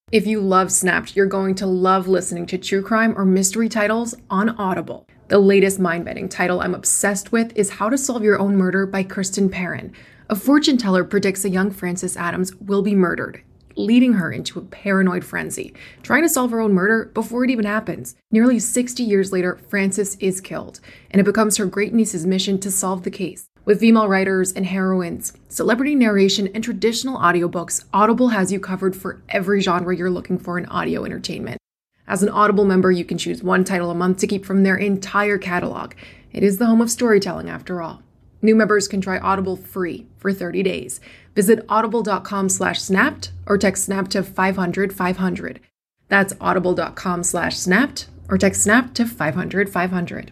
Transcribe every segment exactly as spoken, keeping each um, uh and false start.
If you love Snapped, you're going to love listening to true crime or mystery titles on Audible. The latest mind-bending title I'm obsessed with is How to Solve Your Own Murder by Kristen Perrin. A fortune teller predicts a young Frances Adams will be murdered, leading her into a paranoid frenzy, trying to solve her own murder before it even happens. Nearly sixty years later, Frances is killed, and it becomes her great-niece's mission to solve the case. With female writers and heroines, celebrity narration, and traditional audiobooks, Audible has you covered for every genre you're looking for in audio entertainment. As an Audible member, you can choose one title a month to keep from their entire catalog. It is the home of storytelling, after all. New members can try Audible free for thirty days. Visit audible.com slash snapped or text snap to five hundred five hundred. That's audible.com slash snapped or text snap to five hundred five hundred.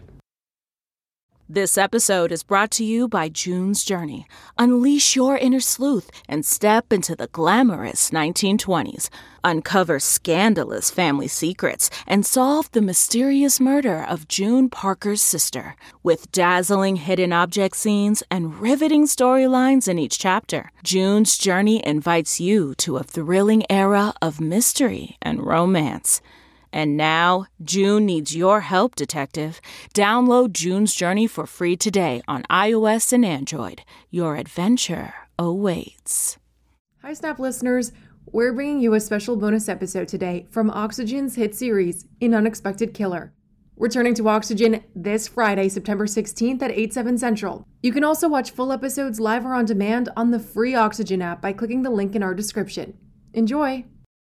This episode is brought to you by June's Journey. Unleash your inner sleuth and step into the glamorous nineteen twenties. Uncover scandalous family secrets and solve the mysterious murder of June Parker's sister. With dazzling hidden object scenes and riveting storylines in each chapter, June's Journey invites you to a thrilling era of mystery and romance. And now, June needs your help, detective. Download June's Journey for free today on iOS and Android. Your adventure awaits. Hi, Snap listeners. We're bringing you a special bonus episode today from Oxygen's hit series, An Unexpected Killer. Returning to Oxygen this Friday, September sixteenth at eight, seven Central. You can also watch full episodes live or on demand on the free Oxygen app by clicking the link in our description. Enjoy!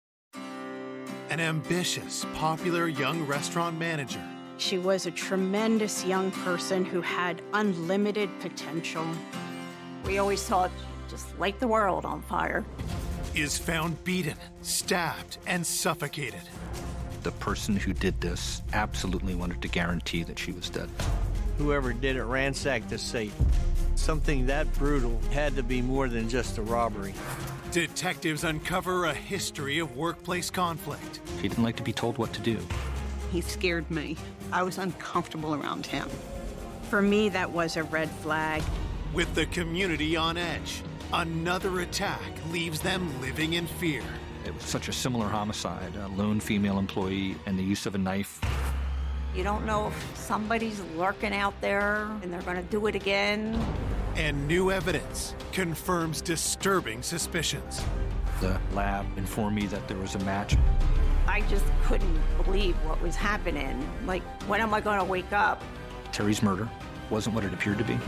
An ambitious, popular young restaurant manager. She was a tremendous young person who had unlimited potential. We always thought, just light the world on fire. Is found beaten, stabbed, and suffocated. The person who did this absolutely wanted to guarantee that she was dead. Whoever did it ransacked the safe. Something that brutal had to be more than just a robbery. Detectives uncover a history of workplace conflict. She didn't like to be told what to do. He scared me. I was uncomfortable around him. For me, that was a red flag. With the community on edge, another attack leaves them living in fear. It was such a similar homicide, a lone female employee and the use of a knife. You don't know if somebody's lurking out there and they're going to do it again. And new evidence confirms disturbing suspicions. The lab informed me that there was a match. I just couldn't believe what was happening. Like, when am I going to wake up? Terry's murder wasn't what it appeared to be.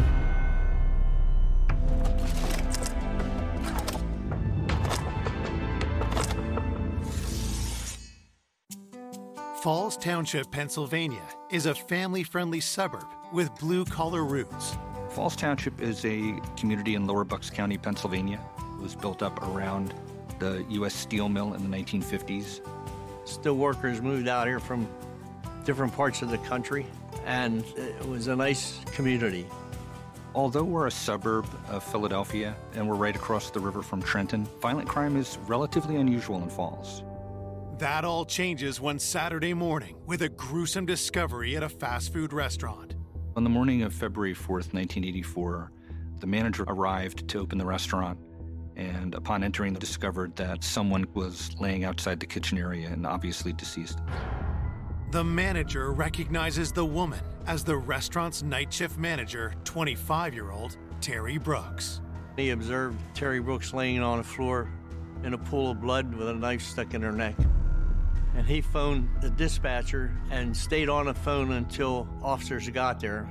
Falls Township, Pennsylvania is a family-friendly suburb with blue-collar roots. Falls Township is a community in Lower Bucks County, Pennsylvania. It was built up around the U S Steel Mill in the nineteen fifties. Steel workers moved out here from different parts of the country, and it was a nice community. Although we're a suburb of Philadelphia and we're right across the river from Trenton, violent crime is relatively unusual in Falls. That all changes one Saturday morning with a gruesome discovery at a fast food restaurant. On the morning of February fourth, nineteen eighty-four, the manager arrived to open the restaurant, and upon entering, discovered that someone was laying outside the kitchen area and obviously deceased. The manager recognizes the woman as the restaurant's night shift manager, twenty-five-year-old Terry Brooks. He observed Terry Brooks laying on the floor in a pool of blood with a knife stuck in her neck. And he phoned the dispatcher and stayed on the phone until officers got there.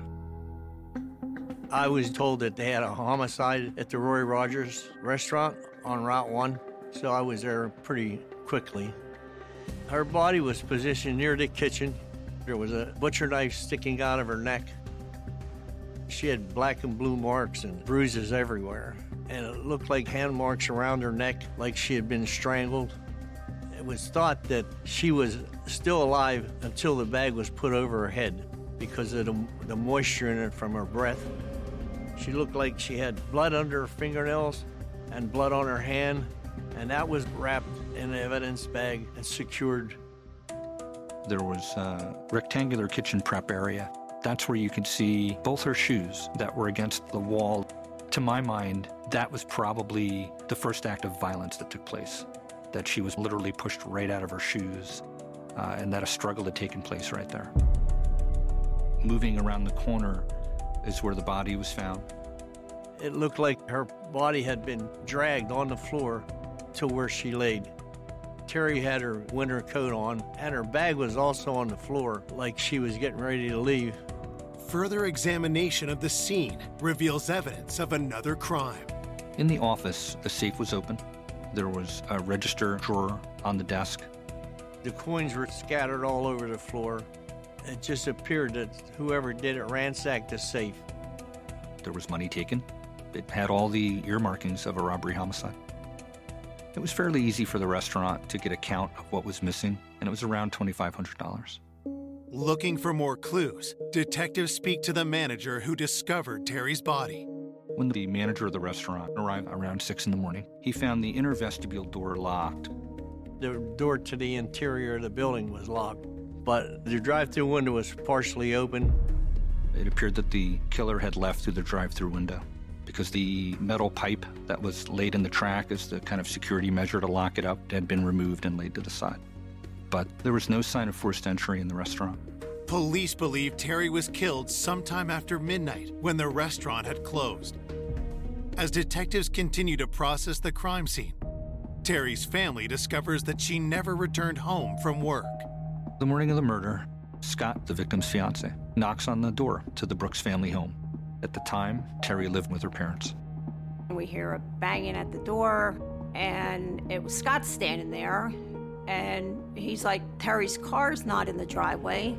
I was told that they had a homicide at the Roy Rogers restaurant on Route one, so I was there pretty quickly. Her body was positioned near the kitchen. There was a butcher knife sticking out of her neck. She had black and blue marks and bruises everywhere, and it looked like hand marks around her neck, like she had been strangled. It was thought that she was still alive until the bag was put over her head because of the, the moisture in it from her breath. She looked like she had blood under her fingernails and blood on her hand, and that was wrapped in an evidence bag and secured. There was a rectangular kitchen prep area. That's where you could see both her shoes that were against the wall. To my mind, that was probably the first act of violence that took place. that she was literally pushed right out of her shoes, uh, and that a struggle had taken place right there. Moving around the corner is where the body was found. It looked like her body had been dragged on the floor to where she laid. Terry had her winter coat on, and her bag was also on the floor, like she was getting ready to leave. Further examination of the scene reveals evidence of another crime. In the office, the safe was open. There was a register drawer on the desk. The coins were scattered all over the floor. It just appeared that whoever did it ransacked the safe. There was money taken. It had all the earmarkings of a robbery homicide. It was fairly easy for the restaurant to get a count of what was missing, and it was around twenty-five hundred dollars. Looking for more clues, detectives speak to the manager who discovered Terry's body. When the manager of the restaurant arrived around six in the morning, he found the inner vestibule door locked. The door to the interior of the building was locked, but the drive-through window was partially open. It appeared that the killer had left through the drive-through window, because the metal pipe that was laid in the track as the kind of security measure to lock it up had been removed and laid to the side. But there was no sign of forced entry in the restaurant. Police believe Terry was killed sometime after midnight when the restaurant had closed. As detectives continue to process the crime scene, Terry's family discovers that she never returned home from work. The morning of the murder, Scott, the victim's fiance, knocks on the door to the Brooks family home. At the time, Terry lived with her parents. We hear a banging at the door, and it was Scott standing there, and he's like, Terry's car's not in the driveway.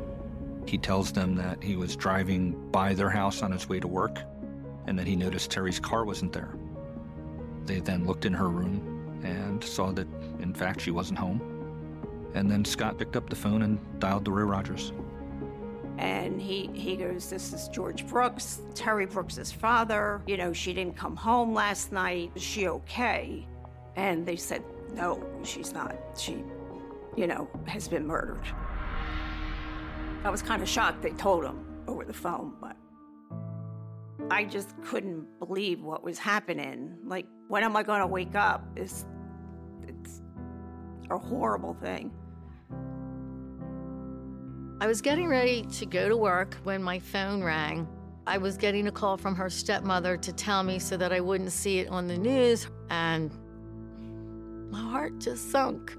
He tells them that he was driving by their house on his way to work, and that he noticed Terry's car wasn't there. They then looked in her room and saw that, in fact, she wasn't home. And then Scott picked up the phone and dialed to Roy Rogers. And he, he goes, this is George Brooks, Terry Brooks's father. You know, she didn't come home last night. Is she okay? And they said, no, she's not. She, you know, has been murdered. I was kind of shocked they told him over the phone, but I just couldn't believe what was happening. Like, when am I going to wake up? It's, it's a horrible thing. I was getting ready to go to work when my phone rang. I was getting a call from her stepmother to tell me so that I wouldn't see it on the news, and my heart just sunk.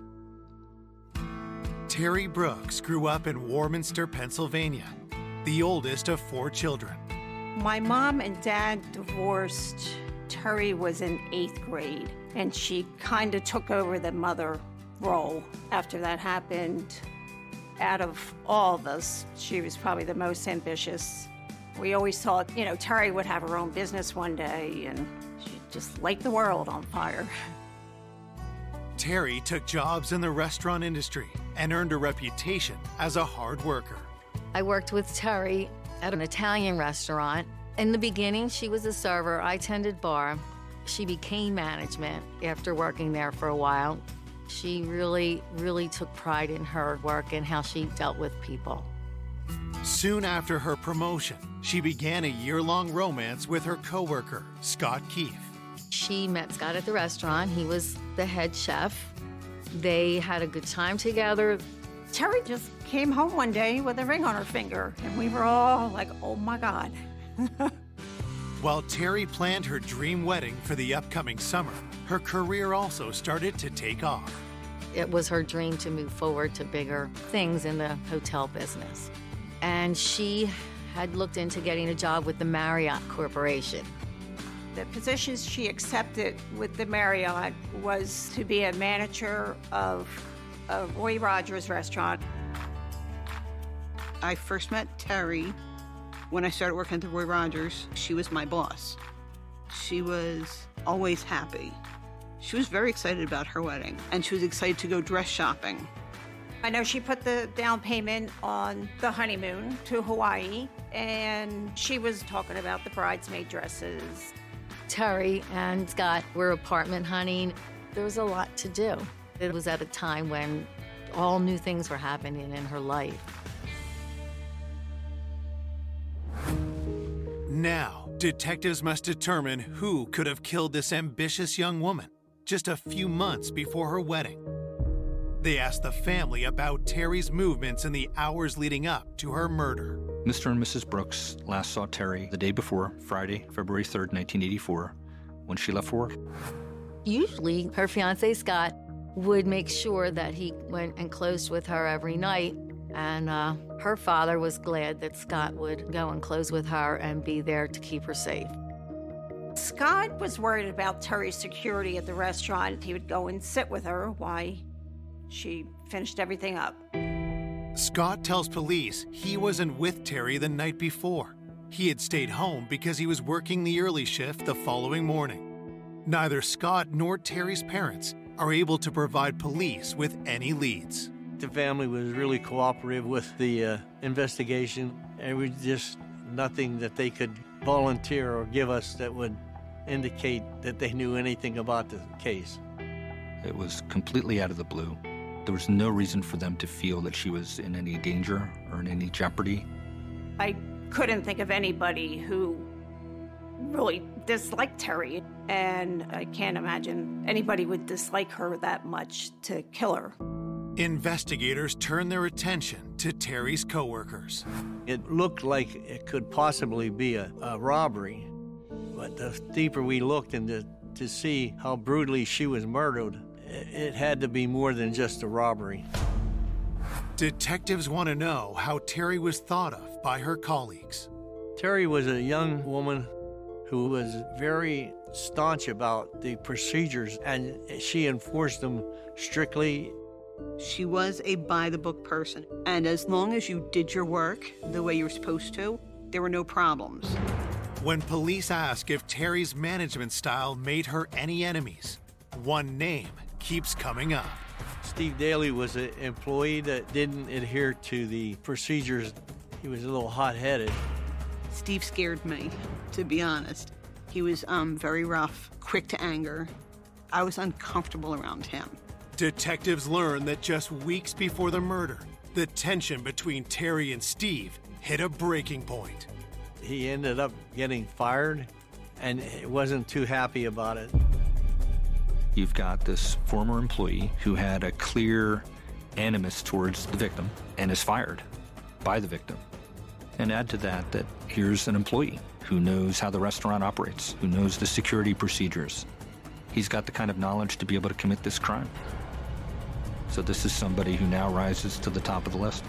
Terry Brooks grew up in Warminster, Pennsylvania, the oldest of four children. My mom and dad divorced. Terry was in eighth grade, and she kind of took over the mother role after that happened. Out of all of us, she was probably the most ambitious. We always thought, you know, Terry would have her own business one day, and she'd just light the world on fire. Terry took jobs in the restaurant industry and earned a reputation as a hard worker. I worked with Terry at an Italian restaurant. In the beginning, she was a server. I tended bar. She became management after working there for a while. She really, really took pride in her work and how she dealt with people. Soon after her promotion, she began a year-long romance with her coworker, Scott Keefe. She met Scott at the restaurant. He was the head chef. They had a good time together. Terry just came home one day with a ring on her finger, and we were all like, oh my God. While Terry planned her dream wedding for the upcoming summer, her career also started to take off. It was her dream to move forward to bigger things in the hotel business. And she had looked into getting a job with the Marriott Corporation. The positions she accepted with the Marriott was to be a manager of a Roy Rogers restaurant. I first met Terry when I started working at the Roy Rogers. She was my boss. She was always happy. She was very excited about her wedding, and she was excited to go dress shopping. I know she put the down payment on the honeymoon to Hawaii, and she was talking about the bridesmaid dresses. Terry and Scott were apartment hunting. There was a lot to do. It was at a time when all new things were happening in her life. Now, detectives must determine who could have killed this ambitious young woman. just a few months before her wedding. They asked the family about Terry's movements in the hours leading up to her murder. Mister and Missus Brooks last saw Terry the day before, Friday, February third, nineteen eighty-four, when she left for work. Usually, her fiancé, Scott, would make sure that he went and closed with her every night, and uh, her father was glad that Scott would go and close with her and be there to keep her safe. Scott was worried about Terry's security at the restaurant. He would go and sit with her while she finished everything up. Scott tells police he wasn't with Terry the night before. He had stayed home because he was working the early shift the following morning. Neither Scott nor Terry's parents are able to provide police with any leads. The family was really cooperative with the uh, investigation. There was just nothing that they could volunteer or give us that would indicate that they knew anything about the case. It was completely out of the blue. There was no reason for them to feel that she was in any danger or in any jeopardy. I couldn't think of anybody who really disliked Terry, and I can't imagine anybody would dislike her that much to kill her. Investigators turned their attention to Terry's coworkers. It looked like it could possibly be a, a robbery, but the deeper we looked into to see how brutally she was murdered, it had to be more than just a robbery. Detectives want to know how Terry was thought of by her colleagues. Terry was a young woman who was very staunch about the procedures, and she enforced them strictly. She was a by-the-book person, and as long as you did your work the way you were supposed to, there were no problems. When police ask if Terry's management style made her any enemies, one name keeps coming up. Steve Daly was an employee that didn't adhere to the procedures. He was a little hot-headed. Steve scared me, to be honest. He was um, very rough, quick to anger. I was uncomfortable around him. Detectives learned that just weeks before the murder, the tension between Terry and Steve hit a breaking point. He ended up getting fired, and he wasn't too happy about it. You've got this former employee who had a clear animus towards the victim and is fired by the victim. And add to that that here's an employee who knows how the restaurant operates, who knows the security procedures. He's got the kind of knowledge to be able to commit this crime. So this is somebody who now rises to the top of the list.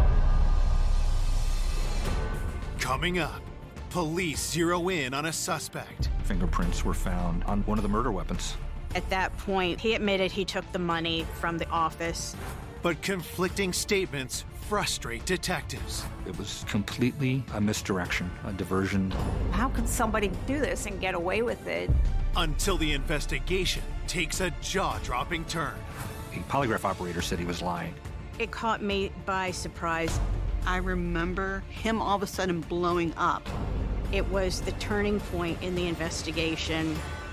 Coming up, police zero in on a suspect. Fingerprints were found on one of the murder weapons. At that point, he admitted he took the money from the office. But conflicting statements frustrate detectives. It was completely a misdirection, a diversion. How could somebody do this and get away with it? Until the investigation takes a jaw-dropping turn. A polygraph operator said he was lying. It caught me by surprise. I remember him all of a sudden blowing up. It was the turning point in the investigation.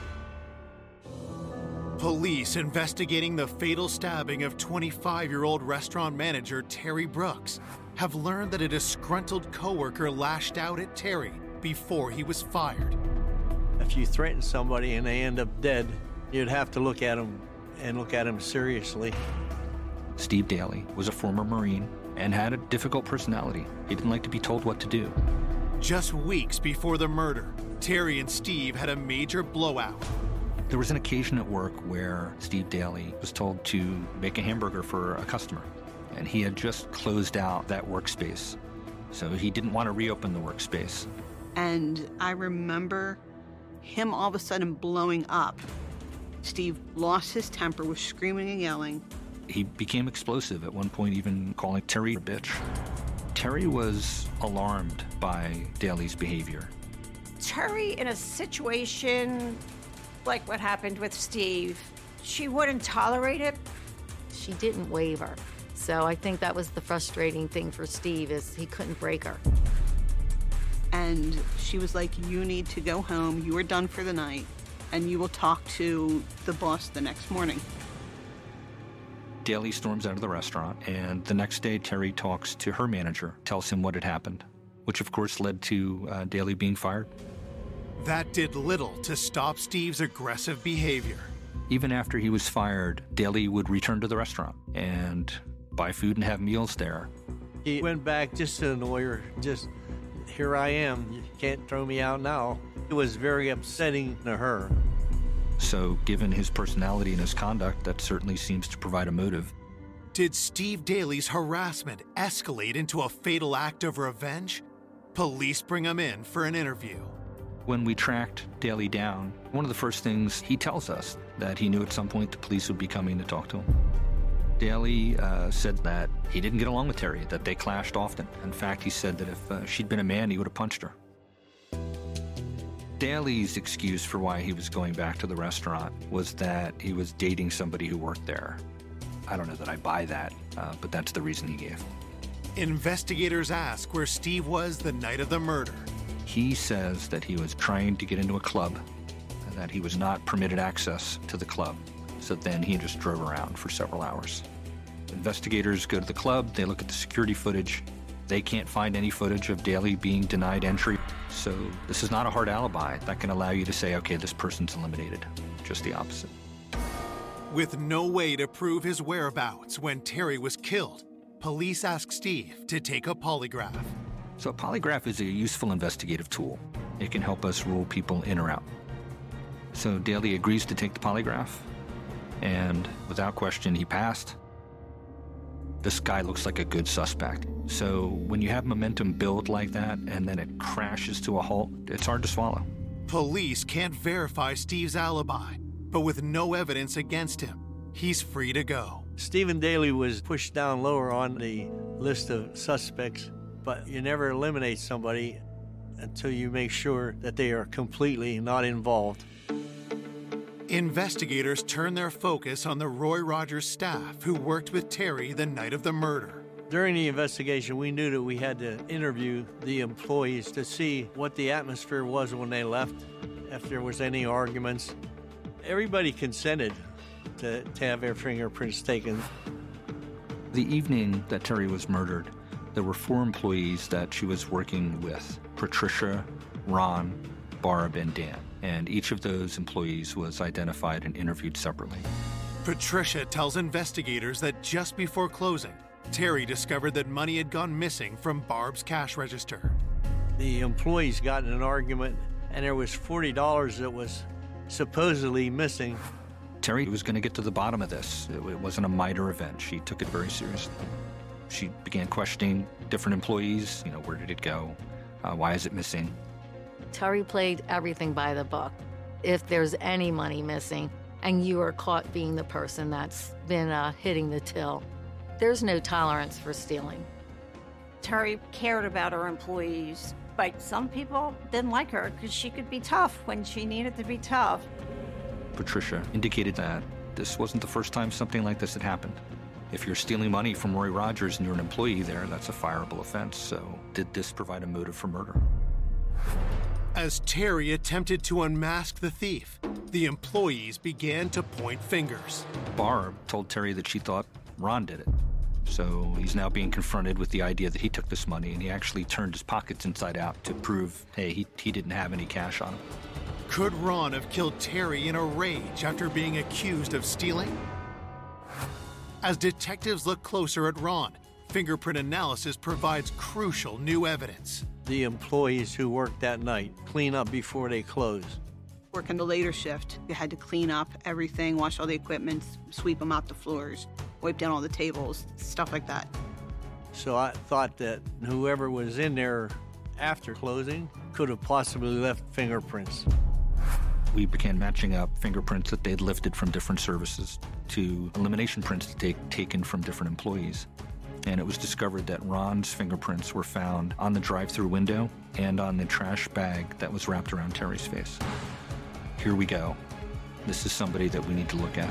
Police investigating the fatal stabbing of twenty-five-year-old restaurant manager Terry Brooks have learned that a disgruntled coworker lashed out at Terry before he was fired. If you threaten somebody and they end up dead, you'd have to look at them and look at them seriously. Steve Daly was a former Marine and had a difficult personality. He didn't like to be told what to do. Just weeks before the murder, Terry and Steve had a major blowout. There was an occasion at work where Steve Daly was told to make a hamburger for a customer, and he had just closed out that workspace, so he didn't want to reopen the workspace. And I remember him all of a sudden blowing up. Steve lost his temper, was screaming and yelling. He became explosive, at one point even calling Terry a bitch. Terry was alarmed by Daly's behavior. Terry, in a situation like what happened with Steve, she wouldn't tolerate it. She didn't waver. So I think that was the frustrating thing for Steve, is he couldn't break her. And she was like, you need to go home, you are done for the night, and you will talk to the boss the next morning. Daly storms out of the restaurant, and the next day Terry talks to her manager, tells him what had happened, which of course led to uh, Daly being fired. That did little to stop Steve's aggressive behavior. Even after he was fired, Daly would return to the restaurant and buy food and have meals there. He went back just to annoy her, just, here I am, you can't throw me out now. It was very upsetting to her. So given his personality and his conduct, that certainly seems to provide a motive. Did Steve Daly's harassment escalate into a fatal act of revenge? Police bring him in for an interview. When we tracked Daly down, one of the first things he tells us that he knew at some point the police would be coming to talk to him. Daly uh, said that he didn't get along with Terry, that they clashed often. In fact, he said that if uh, she'd been a man, he would have punched her. Daly's excuse for why he was going back to the restaurant was that he was dating somebody who worked there. I don't know that I buy that, uh, but that's the reason he gave. Investigators ask where Steve was the night of the murder. He says that he was trying to get into a club, and that he was not permitted access to the club. So then he just drove around for several hours. Investigators go to the club, they look at the security footage. They can't find any footage of Daly being denied entry. So this is not a hard alibi that can allow you to say, okay, this person's eliminated. Just the opposite. With no way to prove his whereabouts when Terry was killed, police ask Steve to take a polygraph. So a polygraph is a useful investigative tool. It can help us rule people in or out. So Daly agrees to take the polygraph, and without question, he passed. This guy looks like a good suspect. So when you have momentum build like that and then it crashes to a halt, it's hard to swallow. Police can't verify Steve's alibi, but with no evidence against him, he's free to go. Stephen Daly was pushed down lower on the list of suspects, but you never eliminate somebody until you make sure that they are completely not involved. Investigators turn their focus on the Roy Rogers staff who worked with Terry the night of the murder. During the investigation, we knew that we had to interview the employees to see what the atmosphere was when they left, if there was any arguments. Everybody consented to, to have their fingerprints taken. The evening that Terry was murdered, there were four employees that she was working with: Patricia, Ron, Barb, and Dan. And each of those employees was identified and interviewed separately. Patricia tells investigators that just before closing, Terry discovered that money had gone missing from Barb's cash register. The employees got in an argument, and there was forty dollars that was supposedly missing. Terry was going to get to the bottom of this. It, it wasn't a minor event. She took it very seriously. She began questioning different employees. You know, where did it go? Uh, why is it missing? Terry played everything by the book. If there's any money missing and you are caught being the person that's been uh, hitting the till, there's no tolerance for stealing. Terry cared about her employees, but some people didn't like her because she could be tough when she needed to be tough. Patricia indicated that this wasn't the first time something like this had happened. If you're stealing money from Roy Rogers and you're an employee there, that's a fireable offense. So did this provide a motive for murder? As Terry attempted to unmask the thief, the employees began to point fingers. Barb told Terry that she thought Ron did it. So he's now being confronted with the idea that he took this money, and he actually turned his pockets inside out to prove, hey, he, he didn't have any cash on him. Could Ron have killed Terry in a rage after being accused of stealing? As detectives look closer at Ron, fingerprint analysis provides crucial new evidence. The employees who worked that night clean up before they close. Working the later shift, you had to clean up everything, wash all the equipment, sweep them out the floors, wipe down all the tables, stuff like that. So I thought that whoever was in there after closing could have possibly left fingerprints. We began matching up fingerprints that they'd lifted from different services to elimination prints to take, taken from different employees. And it was discovered that Ron's fingerprints were found on the drive-through window and on the trash bag that was wrapped around Terry's face. Here we go. This is somebody that we need to look at.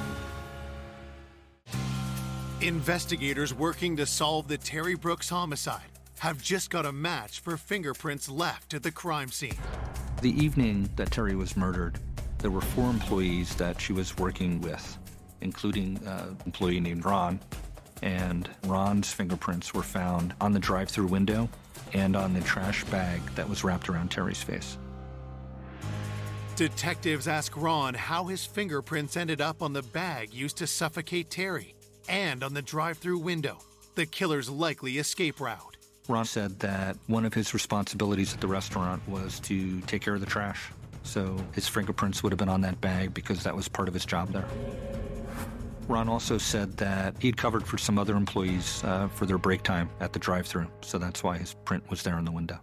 Investigators working to solve the Terry Brooks homicide have just got a match for fingerprints left at the crime scene. The evening that Terry was murdered, there were four employees that she was working with, including an employee named Ron. And Ron's fingerprints were found on the drive-through window and on the trash bag that was wrapped around Terry's face. Detectives ask Ron how his fingerprints ended up on the bag used to suffocate Terry and on the drive-through window, the killer's likely escape route. Ron said that one of his responsibilities at the restaurant was to take care of the trash. So his fingerprints would have been on that bag because that was part of his job there. Ron also said that he'd covered for some other employees uh, for their break time at the drive-thru, so that's why his print was there in the window.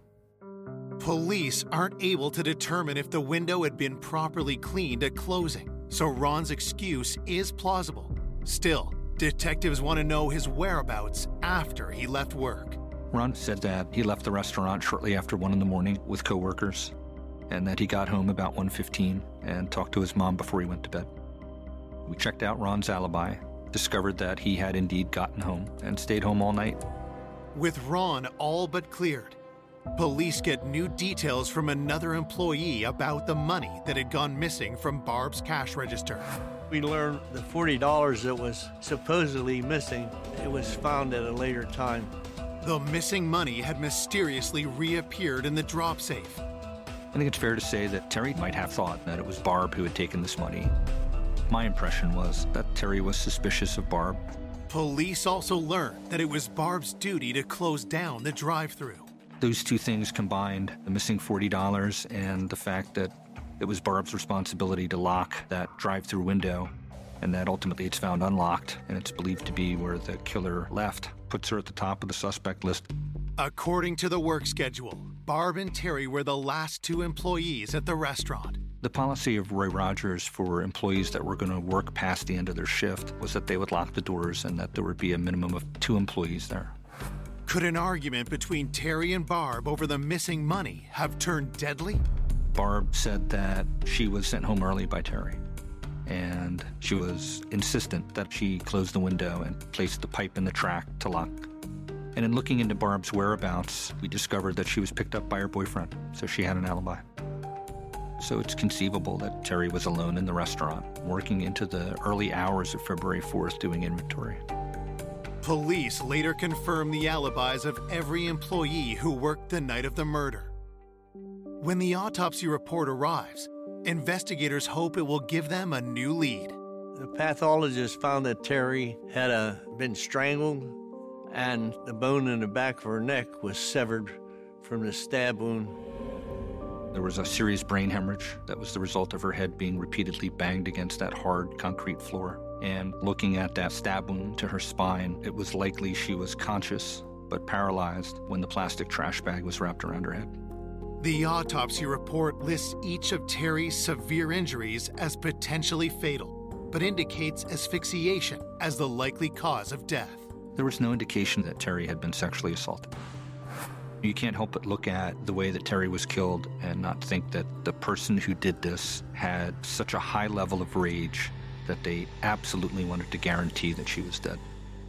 Police aren't able to determine if the window had been properly cleaned at closing, so Ron's excuse is plausible. Still, detectives want to know his whereabouts after he left work. Ron said that he left the restaurant shortly after one in the morning with coworkers, and that he got home about one fifteen and talked to his mom before he went to bed. We checked out Ron's alibi, discovered that he had indeed gotten home and stayed home all night. With Ron all but cleared, police get new details from another employee about the money that had gone missing from Barb's cash register. We learned the forty dollars that was supposedly missing, it was found at a later time. The missing money had mysteriously reappeared in the drop safe. I think it's fair to say that Terry might have thought that it was Barb who had taken this money. My impression was that Terry was suspicious of Barb. Police also learned that it was Barb's duty to close down the drive-thru. Those two things combined, the missing forty dollars and the fact that it was Barb's responsibility to lock that drive-thru window, and that ultimately it's found unlocked, and it's believed to be where the killer left, puts her at the top of the suspect list. According to the work schedule, Barb and Terry were the last two employees at the restaurant. The policy of Roy Rogers for employees that were going to work past the end of their shift was that they would lock the doors and that there would be a minimum of two employees there. Could an argument between Terry and Barb over the missing money have turned deadly? Barb said that she was sent home early by Terry, and she was insistent that she close the window and place the pipe in the track to lock. And in looking into Barb's whereabouts, we discovered that she was picked up by her boyfriend, so she had an alibi. So it's conceivable that Terry was alone in the restaurant, working into the early hours of February fourth doing inventory. Police later confirmed the alibis of every employee who worked the night of the murder. When the autopsy report arrives, investigators hope it will give them a new lead. The pathologist found that Terry had uh, been strangled, and the bone in the back of her neck was severed from the stab wound. There was a serious brain hemorrhage that was the result of her head being repeatedly banged against that hard concrete floor. And looking at that stab wound to her spine, it was likely she was conscious but paralyzed when the plastic trash bag was wrapped around her head. The autopsy report lists each of Terry's severe injuries as potentially fatal, but indicates asphyxiation as the likely cause of death. There was no indication that Terry had been sexually assaulted. You can't help but look at the way that Terry was killed and not think that the person who did this had such a high level of rage that they absolutely wanted to guarantee that she was dead.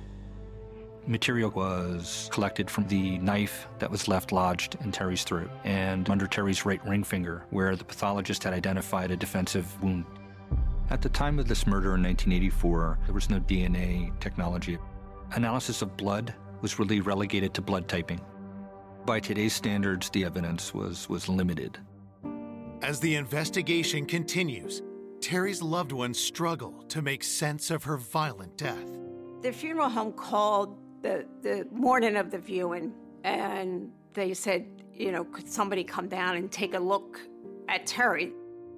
Material was collected from the knife that was left lodged in Terry's throat and under Terry's right ring finger, where the pathologist had identified a defensive wound. At the time of this murder in nineteen eighty-four, there was no D N A technology. Analysis of blood was really relegated to blood typing. By today's standards, the evidence was, was limited. As the investigation continues, Terry's loved ones struggle to make sense of her violent death. The funeral home called the, the morning of the viewing, and they said, you know, could somebody come down and take a look at Terry?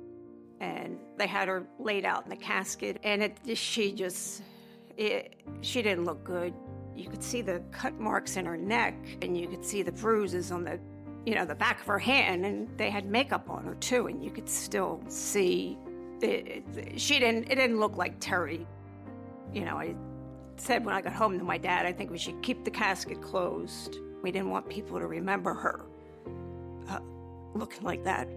And they had her laid out in the casket, and it, she just, it, she didn't look good. You could see the cut marks in her neck, and you could see the bruises on the, you know, the back of her hand, and they had makeup on her too, and you could still see it, it, she didn't, it didn't look like Terry. You know, I said when I got home to my dad, I think we should keep the casket closed. We didn't want people to remember her uh, looking like that.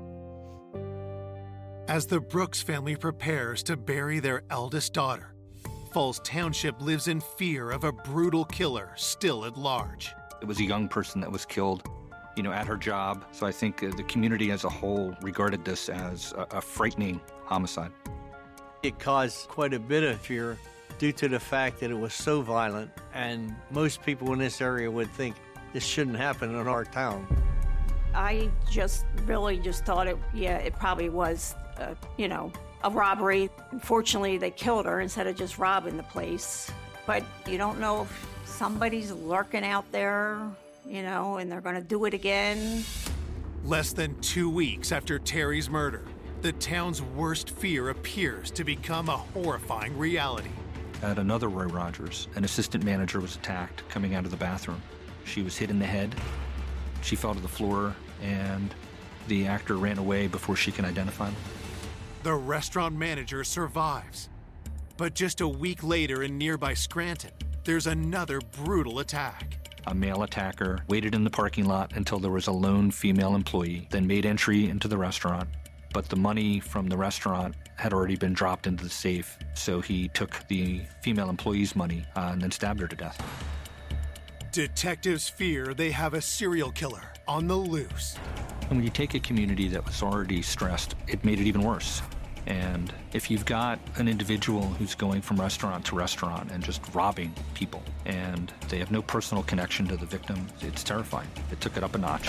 As the Brooks family prepares to bury their eldest daughter, Falls Township lives in fear of a brutal killer still at large. It was a young person that was killed, you know, at her job. So I think uh, the community as a whole regarded this as a, a frightening homicide. It caused quite a bit of fear due to the fact that it was so violent, and most people in this area would think this shouldn't happen in our town. I just really just thought it, yeah, it probably was, uh, you know, a robbery. Unfortunately, they killed her instead of just robbing the place. But you don't know if somebody's lurking out there, you know, and they're going to do it again. Less than two weeks after Terry's murder, the town's worst fear appears to become a horrifying reality. At another Roy Rogers, an assistant manager was attacked coming out of the bathroom. She was hit in the head. She fell to the floor, and the actor ran away before she can identify him. The restaurant manager survives. But just a week later in nearby Scranton, there's another brutal attack. A male attacker waited in the parking lot until there was a lone female employee, then made entry into the restaurant. But the money from the restaurant had already been dropped into the safe, so he took the female employee's money uh, and then stabbed her to death. Detectives fear they have a serial killer on the loose. And when you take a community that was already stressed, it made it even worse. And if you've got an individual who's going from restaurant to restaurant and just robbing people, and they have no personal connection to the victim, it's terrifying. It took it up a notch.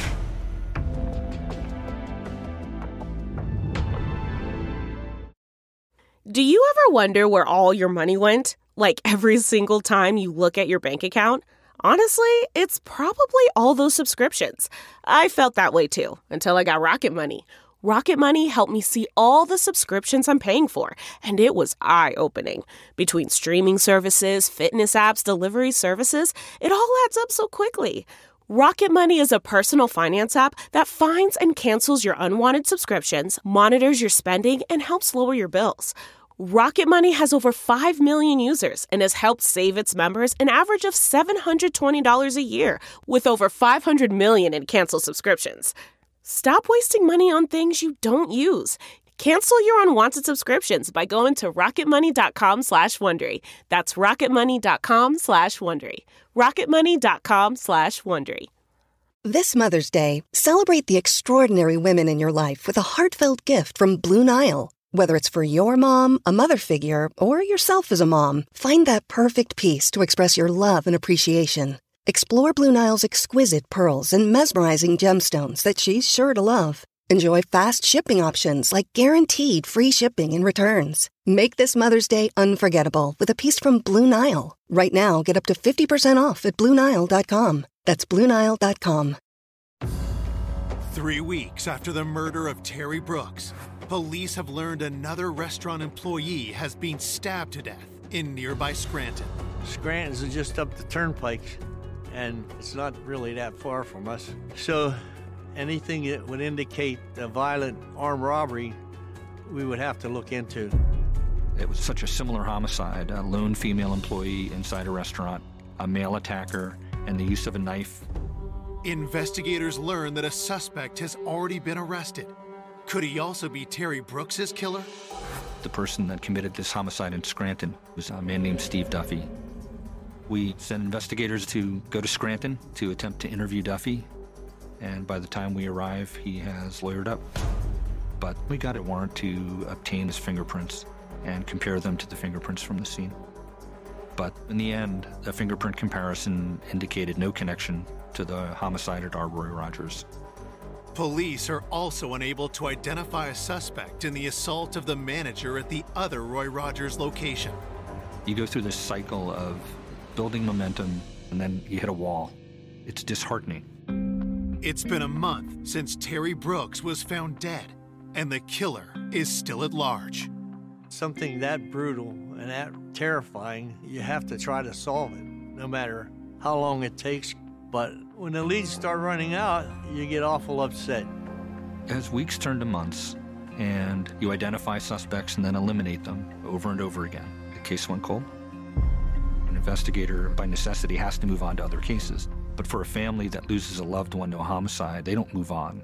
Do you ever wonder where all your money went? Like every single time you look at your bank account? Honestly, it's probably all those subscriptions. I felt that way too, until I got Rocket Money. Rocket Money helped me see all the subscriptions I'm paying for, and it was eye-opening. Between streaming services, fitness apps, delivery services, it all adds up so quickly. Rocket Money is a personal finance app that finds and cancels your unwanted subscriptions, monitors your spending, and helps lower your bills. Rocket Money has over five million users and has helped save its members an average of seven hundred twenty dollars a year, with over five hundred million in canceled subscriptions. Stop wasting money on things you don't use. Cancel your unwanted subscriptions by going to rocketmoney.com slash Wondery. That's rocketmoney.com slash Wondery. rocketmoney.com slash Wondery. This Mother's Day, celebrate the extraordinary women in your life with a heartfelt gift from Blue Nile. Whether it's for your mom, a mother figure, or yourself as a mom, find that perfect piece to express your love and appreciation. Explore Blue Nile's exquisite pearls and mesmerizing gemstones that she's sure to love. Enjoy fast shipping options like guaranteed free shipping and returns. Make this Mother's Day unforgettable with a piece from Blue Nile. Right now, get up to fifty percent off at Blue Nile dot com. That's Blue Nile dot com. Three weeks after the murder of Terry Brooks, police have learned another restaurant employee has been stabbed to death in nearby Scranton. Scranton's just up the turnpike, and it's not really that far from us. So anything that would indicate a violent armed robbery, we would have to look into. It was such a similar homicide, a lone female employee inside a restaurant, a male attacker, and the use of a knife. Investigators learn that a suspect has already been arrested. Could he also be Terry Brooks's killer? The person that committed this homicide in Scranton was a man named Steve Duffy. We sent investigators to go to Scranton to attempt to interview Duffy, and by the time we arrive, he has lawyered up. But we got a warrant to obtain his fingerprints and compare them to the fingerprints from the scene. But in the end, a fingerprint comparison indicated no connection to the homicide at our Roy Rogers. Police are also unable to identify a suspect in the assault of the manager at the other Roy Rogers location. You go through this cycle of building momentum, and then you hit a wall. It's disheartening. It's been a month since Terry Brooks was found dead, and the killer is still at large. Something that brutal and that terrifying, you have to try to solve it, no matter how long it takes. But when the leads start running out, you get awful upset. As weeks turn to months, and you identify suspects and then eliminate them over and over again, the case went cold. An investigator, by necessity, has to move on to other cases. But for a family that loses a loved one to a homicide, they don't move on.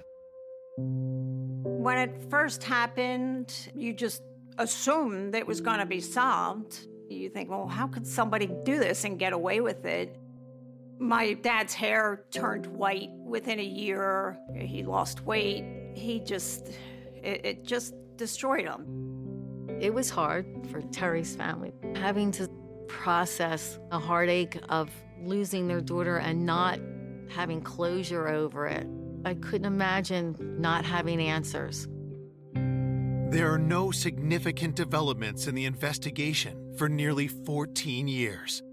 When it first happened, you just assumed it was going to be solved. You think, well, how could somebody do this and get away with it? My dad's hair turned white within a year. He lost weight. He just, it, it just destroyed him. It was hard for Terry's family, having to process the heartache of losing their daughter and not having closure over it. I couldn't imagine not having answers. There are no significant developments in the investigation for nearly fourteen years.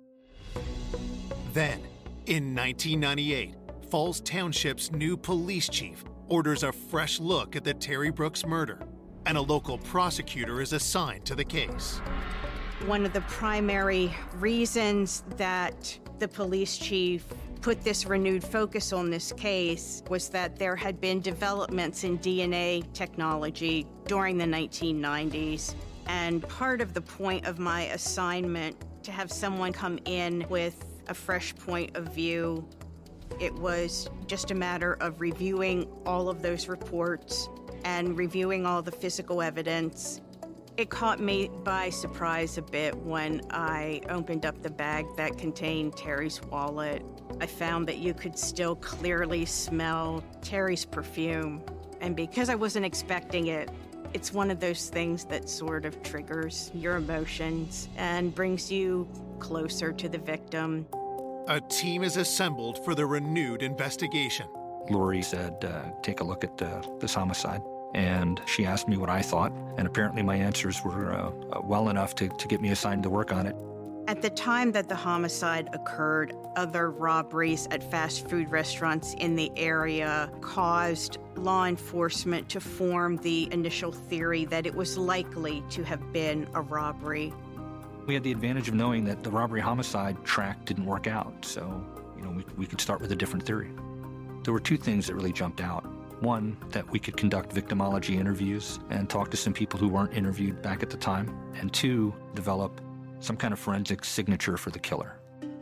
Then, in nineteen ninety-eight, Falls Township's new police chief orders a fresh look at the Terry Brooks murder, and a local prosecutor is assigned to the case. One of the primary reasons that the police chief put this renewed focus on this case was that there had been developments in D N A technology during the nineteen nineties. And part of the point of my assignment, to have someone come in with a fresh point of view, it was just a matter of reviewing all of those reports and reviewing all the physical evidence. It caught me by surprise a bit when I opened up the bag that contained Terry's wallet. I found that you could still clearly smell Terry's perfume. And because I wasn't expecting it, it's one of those things that sort of triggers your emotions and brings you closer to the victim. A team is assembled for the renewed investigation. Lori said, uh, take a look at uh, this homicide. And she asked me what I thought, and apparently my answers were uh, uh, well enough to, to get me assigned to work on it. At the time that the homicide occurred, other robberies at fast food restaurants in the area caused law enforcement to form the initial theory that it was likely to have been a robbery. We had the advantage of knowing that the robbery-homicide track didn't work out, so you know we, we could start with a different theory. There were two things that really jumped out. One, that we could conduct victimology interviews and talk to some people who weren't interviewed back at the time. And two, develop some kind of forensic signature for the killer.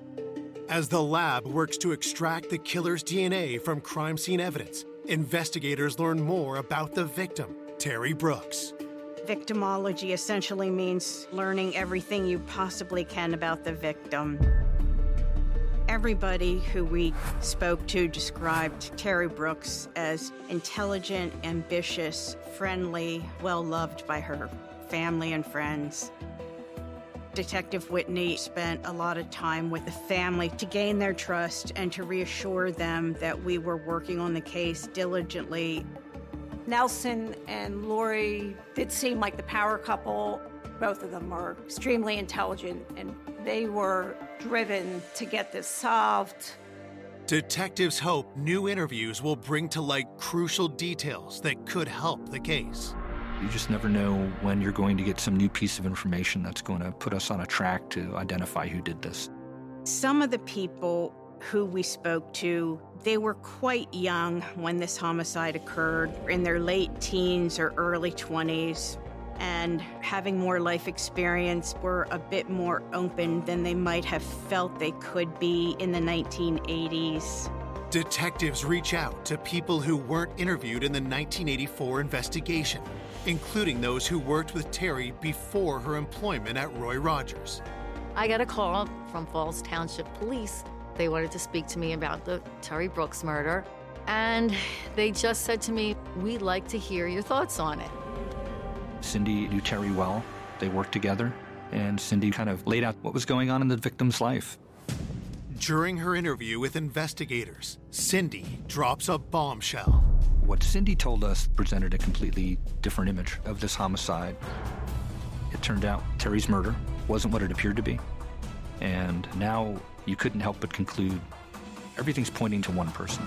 As the lab works to extract the killer's D N A from crime scene evidence, investigators learn more about the victim, Terry Brooks. Victimology essentially means learning everything you possibly can about the victim. Everybody who we spoke to described Terry Brooks as intelligent, ambitious, friendly, well-loved by her family and friends. Detective Whitney spent a lot of time with the family to gain their trust and to reassure them that we were working on the case diligently. Nelson and Lori did seem like the power couple. Both of them were extremely intelligent, and they were driven to get this solved. Detectives hope new interviews will bring to light crucial details that could help the case. You just never know when you're going to get some new piece of information that's going to put us on a track to identify who did this. Some of the people who we spoke to, they were quite young when this homicide occurred, in their late teens or early twenties, and having more life experience, were a bit more open than they might have felt they could be in the nineteen eighties. Detectives reach out to people who weren't interviewed in the nineteen eighty-four investigation, including those who worked with Terry before her employment at Roy Rogers. I got a call from Falls Township Police. They wanted to speak to me about the Terry Brooks murder, and they just said to me, we'd like to hear your thoughts on it. Cindy knew Terry well. They worked together, and Cindy kind of laid out what was going on in the victim's life. During her interview with investigators, Cindy drops a bombshell. What Cindy told us presented a completely different image of this homicide. It turned out Terry's murder wasn't what it appeared to be. And now you couldn't help but conclude everything's pointing to one person.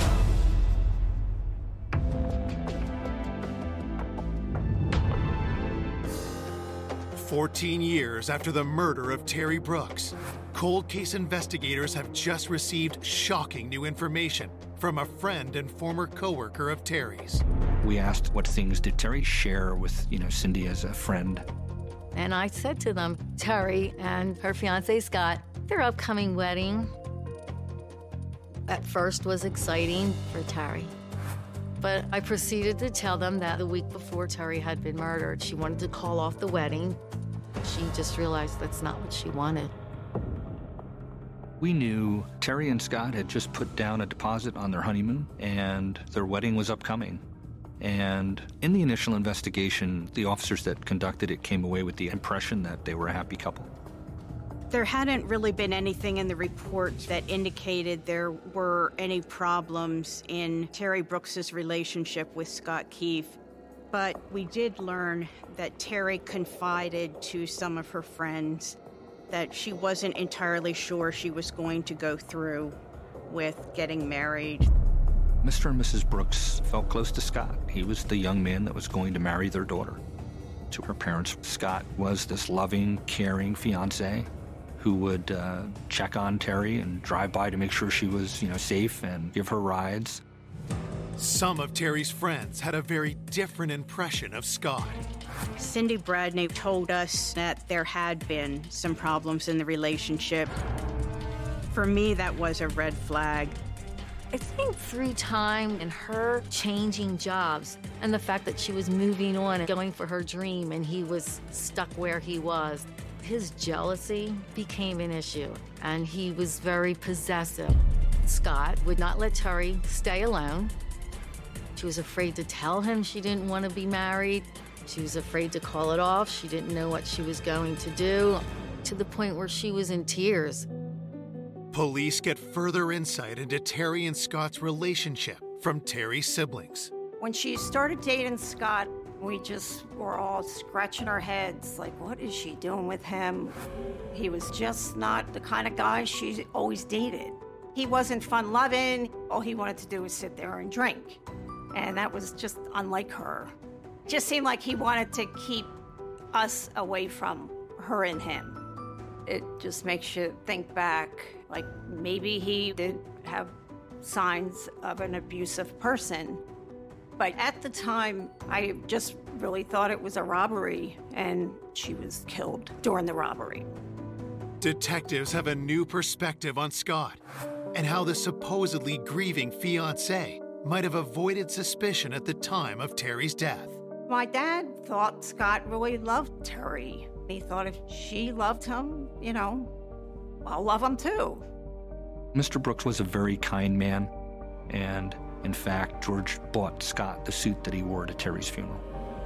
Fourteen years after the murder of Terry Brooks, cold case investigators have just received shocking new information from a friend and former coworker of Terry's. We asked what things did Terry share with, you know, Cindy as a friend. And I said to them, Terry and her fiancé Scott, their upcoming wedding at first was exciting for Terry. But I proceeded to tell them that the week before Terry had been murdered, she wanted to call off the wedding. She just realized that's not what she wanted. We knew Terry and Scott had just put down a deposit on their honeymoon, and their wedding was upcoming. And in the initial investigation, the officers that conducted it came away with the impression that they were a happy couple. There hadn't really been anything in the report that indicated there were any problems in Terry Brooks's relationship with Scott Keefe, but we did learn that Terry confided to some of her friends that she wasn't entirely sure she was going to go through with getting married. Mister and Missus Brooks felt close to Scott. He was the young man that was going to marry their daughter. To her parents, Scott was this loving, caring fiancé who would uh, check on Terry and drive by to make sure she was, you know, safe and give her rides. Some of Terry's friends had a very different impression of Scott. Cindy Bradney told us that there had been some problems in the relationship. For me, that was a red flag. I think through time and her changing jobs and the fact that she was moving on and going for her dream and he was stuck where he was, his jealousy became an issue and he was very possessive. Scott would not let Terry stay alone. She was afraid to tell him she didn't want to be married. She was afraid to call it off. She didn't know what she was going to do, to the point where she was in tears. Police get further insight into Terry and Scott's relationship from Terry's siblings. When she started dating Scott, we just were all scratching our heads, like, what is she doing with him? He was just not the kind of guy she always dated. He wasn't fun-loving. All he wanted to do was sit there and drink. And that was just unlike her. Just seemed like he wanted to keep us away from her and him. It just makes you think back, like maybe he did have signs of an abusive person. But at the time, I just really thought it was a robbery, and she was killed during the robbery. Detectives have a new perspective on Scott and how the supposedly grieving fiancé might have avoided suspicion at the time of Terry's death. My dad thought Scott really loved Terry. He thought if she loved him, you know, I'll love him too. Mister Brooks was a very kind man, and in fact, George bought Scott the suit that he wore to Terry's funeral.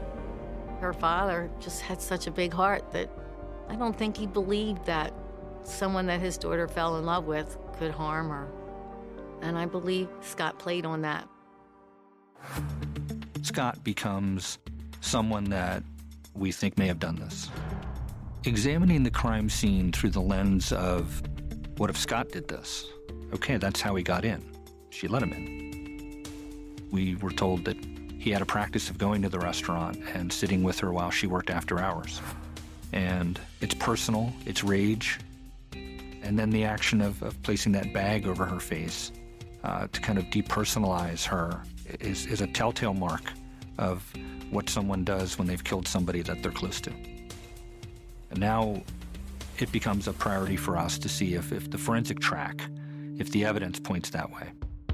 Her father just had such a big heart that I don't think he believed that someone that his daughter fell in love with could harm her. And I believe Scott played on that. Scott becomes someone that we think may have done this. Examining the crime scene through the lens of, what if Scott did this? Okay, that's how he got in. She let him in. We were told that he had a practice of going to the restaurant and sitting with her while she worked after hours. And it's personal, it's rage, and then the action of, of placing that bag over her face uh, to kind of depersonalize her is, is a telltale mark of what someone does when they've killed somebody that they're close to. And now it becomes a priority for us to see if, if the forensic track, if the evidence points that way.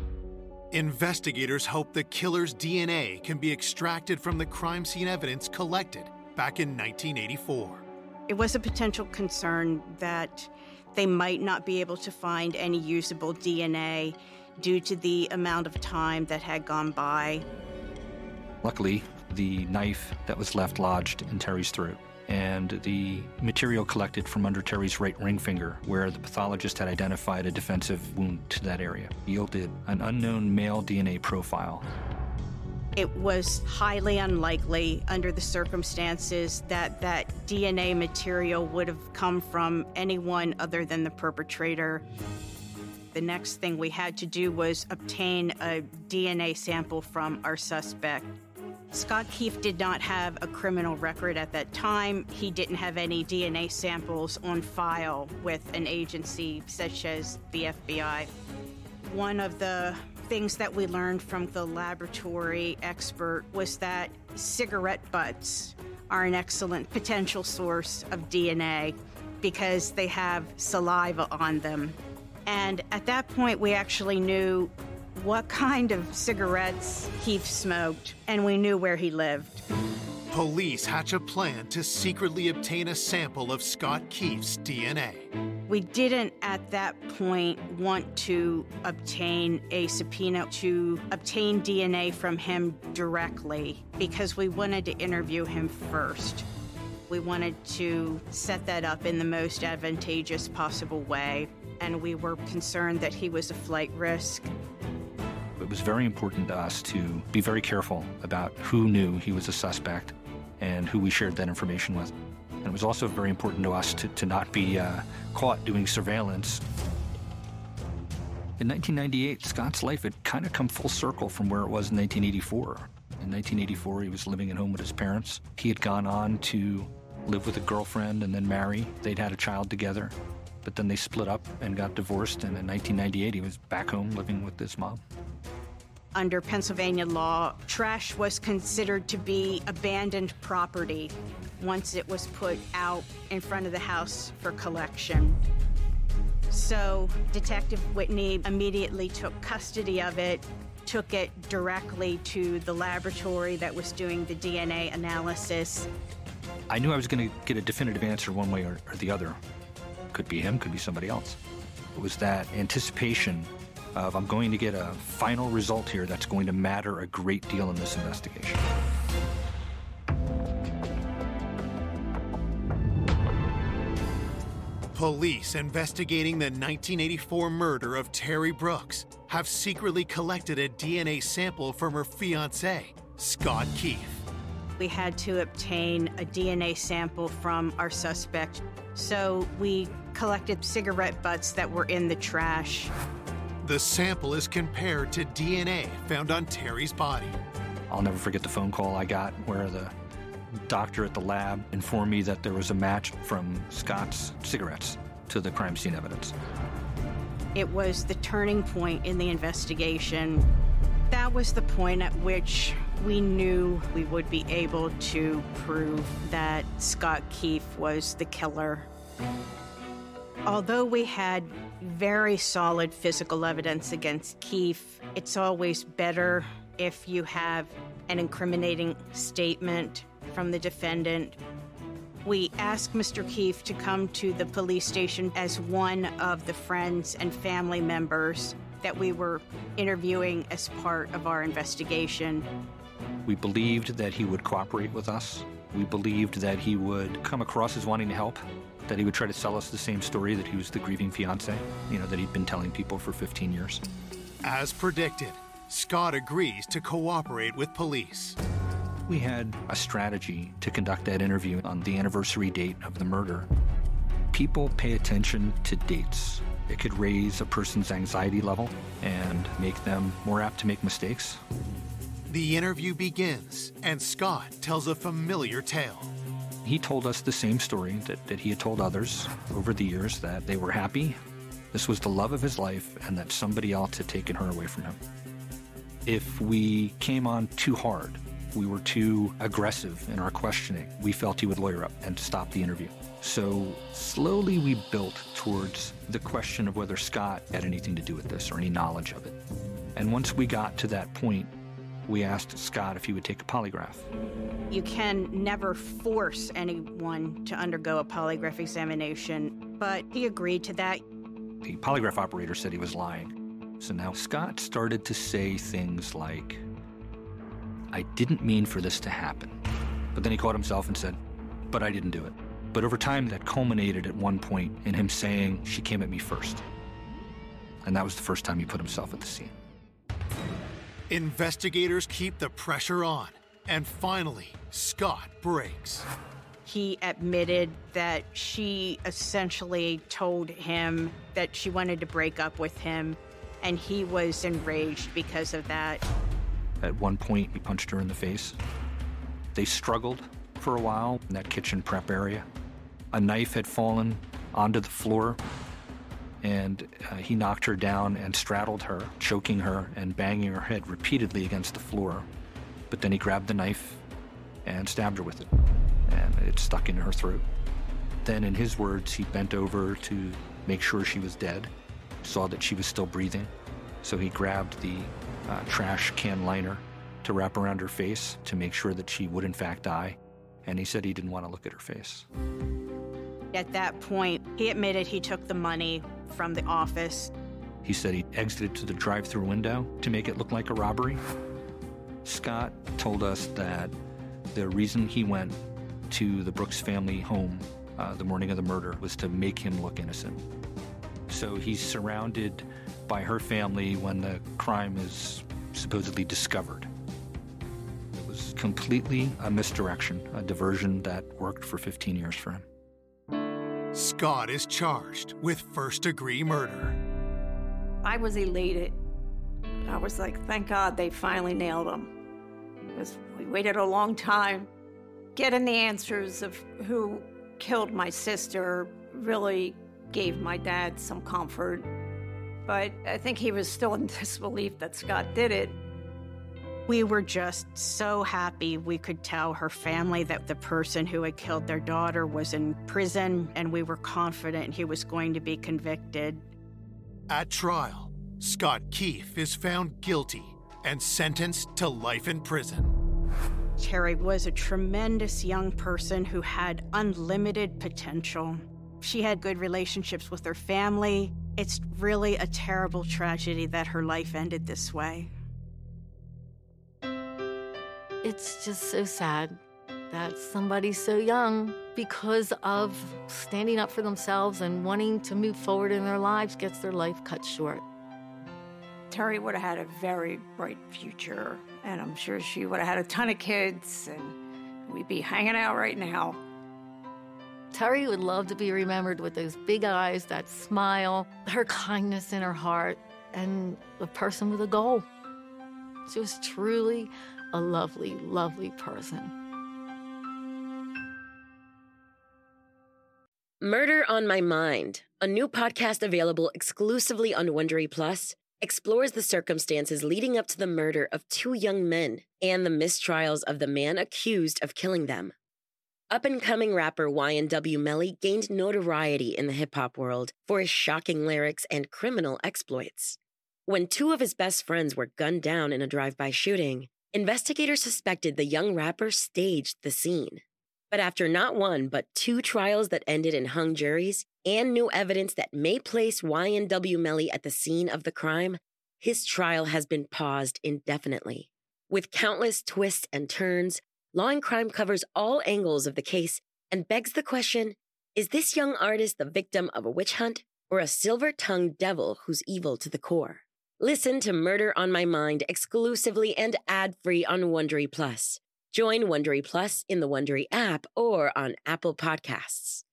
Investigators hope the killer's D N A can be extracted from the crime scene evidence collected back in nineteen eighty-four. It was a potential concern that they might not be able to find any usable D N A due to the amount of time that had gone by. Luckily, the knife that was left lodged in Terry's throat and the material collected from under Terry's right ring finger, where the pathologist had identified a defensive wound to that area, yielded an unknown male D N A profile. It was highly unlikely under the circumstances that that D N A material would have come from anyone other than the perpetrator. The next thing we had to do was obtain a D N A sample from our suspect. Scott Keefe did not have a criminal record at that time. He didn't have any D N A samples on file with an agency such as the F B I. One of the things that we learned from the laboratory expert was that cigarette butts are an excellent potential source of D N A because they have saliva on them. And at that point, we actually knew what kind of cigarettes Keefe smoked, and we knew where he lived. Police hatch a plan to secretly obtain a sample of Scott Keefe's D N A. We didn't, at that point, want to obtain a subpoena to obtain D N A from him directly because we wanted to interview him first. We wanted to set that up in the most advantageous possible way, and we were concerned that he was a flight risk. It was very important to us to be very careful about who knew he was a suspect and who we shared that information with. And it was also very important to us to, to not be uh, caught doing surveillance. In nineteen ninety-eight, Scott's life had kind of come full circle from where it was in nineteen eighty-four. In nineteen eighty-four, he was living at home with his parents. He had gone on to live with a girlfriend and then marry. They'd had a child together, but then they split up and got divorced, and in nineteen ninety-eight, he was back home living with his mom. Under Pennsylvania law, trash was considered to be abandoned property once it was put out in front of the house for collection. So Detective Whitney immediately took custody of it, took it directly to the laboratory that was doing the D N A analysis. I knew I was going to get a definitive answer one way or, or the other. Could be him, could be somebody else. It was that anticipation of I'm going to get a final result here that's going to matter a great deal in this investigation. Police investigating the nineteen eighty-four murder of Terry Brooks have secretly collected a D N A sample from her fiancé, Scott Keefe. We had to obtain a D N A sample from our suspect, so we collected cigarette butts that were in the trash. The sample is compared to D N A found on Terry's body. I'll never forget the phone call I got where the doctor at the lab informed me that there was a match from Scott's cigarettes to the crime scene evidence. It was the turning point in the investigation. That was the point at which we knew we would be able to prove that Scott Keefe was the killer. Although we had very solid physical evidence against Keefe, it's always better if you have an incriminating statement from the defendant. We asked Mister Keefe to come to the police station as one of the friends and family members that we were interviewing as part of our investigation. We believed that he would cooperate with us. We believed that he would come across as wanting to help, that he would try to sell us the same story that he was the grieving fiancé, you know, that he'd been telling people for fifteen years. As predicted, Scott agrees to cooperate with police. We had a strategy to conduct that interview on the anniversary date of the murder. People pay attention to dates. It could raise a person's anxiety level and make them more apt to make mistakes. The interview begins, and Scott tells a familiar tale. He told us the same story that, that he had told others over the years, that they were happy, this was the love of his life, and that somebody else had taken her away from him. If we came on too hard, we were too aggressive in our questioning, we felt he would lawyer up and stop the interview. So slowly we built towards the question of whether Scott had anything to do with this or any knowledge of it. And once we got to that point, we asked Scott if he would take a polygraph. You can never force anyone to undergo a polygraph examination, but he agreed to that. The polygraph operator said he was lying. So now Scott started to say things like, I didn't mean for this to happen. But then he caught himself and said, but I didn't do it. But over time, that culminated at one point in him saying, she came at me first. And that was the first time he put himself at the scene. Investigators keep the pressure on, and finally, Scott breaks. He admitted that she essentially told him that she wanted to break up with him, and he was enraged because of that. At one point, he punched her in the face. They struggled for a while in that kitchen prep area. A knife had fallen onto the floor, and uh, he knocked her down and straddled her, choking her and banging her head repeatedly against the floor. But then he grabbed the knife and stabbed her with it, and it stuck into her throat. Then, in his words, he bent over to make sure she was dead, saw that she was still breathing, so he grabbed the uh, trash can liner to wrap around her face to make sure that she would in fact die, and he said he didn't want to look at her face. At that point, he admitted he took the money from the office. He said he exited to the drive-through window to make it look like a robbery. Scott told us that the reason he went to the Brooks family home uh, the morning of the murder was to make him look innocent. So he's surrounded by her family when the crime is supposedly discovered. It was completely a misdirection, a diversion that worked for fifteen years for him. Scott is charged with first-degree murder. I was elated. I was like, thank God they finally nailed him. Because we waited a long time. Getting the answers of who killed my sister really gave my dad some comfort. But I think he was still in disbelief that Scott did it. We were just so happy we could tell her family that the person who had killed their daughter was in prison, and we were confident he was going to be convicted. At trial, Scott Keefe is found guilty and sentenced to life in prison. Terry was a tremendous young person who had unlimited potential. She had good relationships with her family. It's really a terrible tragedy that her life ended this way. It's just so sad that somebody so young, because of standing up for themselves and wanting to move forward in their lives, gets their life cut short. Terry would have had a very bright future, and I'm sure she would have had a ton of kids, and we'd be hanging out right now. Terry would love to be remembered with those big eyes, that smile, her kindness in her heart, and a person with a goal. She was truly a lovely, lovely person. Murder on My Mind, a new podcast available exclusively on Wondery Plus, explores the circumstances leading up to the murder of two young men and the mistrials of the man accused of killing them. Up-and-coming rapper Y N W Melly gained notoriety in the hip-hop world for his shocking lyrics and criminal exploits. When two of his best friends were gunned down in a drive-by shooting, investigators suspected the young rapper staged the scene. But after not one, but two trials that ended in hung juries and new evidence that may place Y N W Melly at the scene of the crime, his trial has been paused indefinitely. With countless twists and turns, Law and Crime covers all angles of the case and begs the question, is this young artist the victim of a witch hunt or a silver-tongued devil who's evil to the core? Listen to Murder on My Mind exclusively and ad-free on Wondery Plus. Join Wondery Plus in the Wondery app or on Apple Podcasts.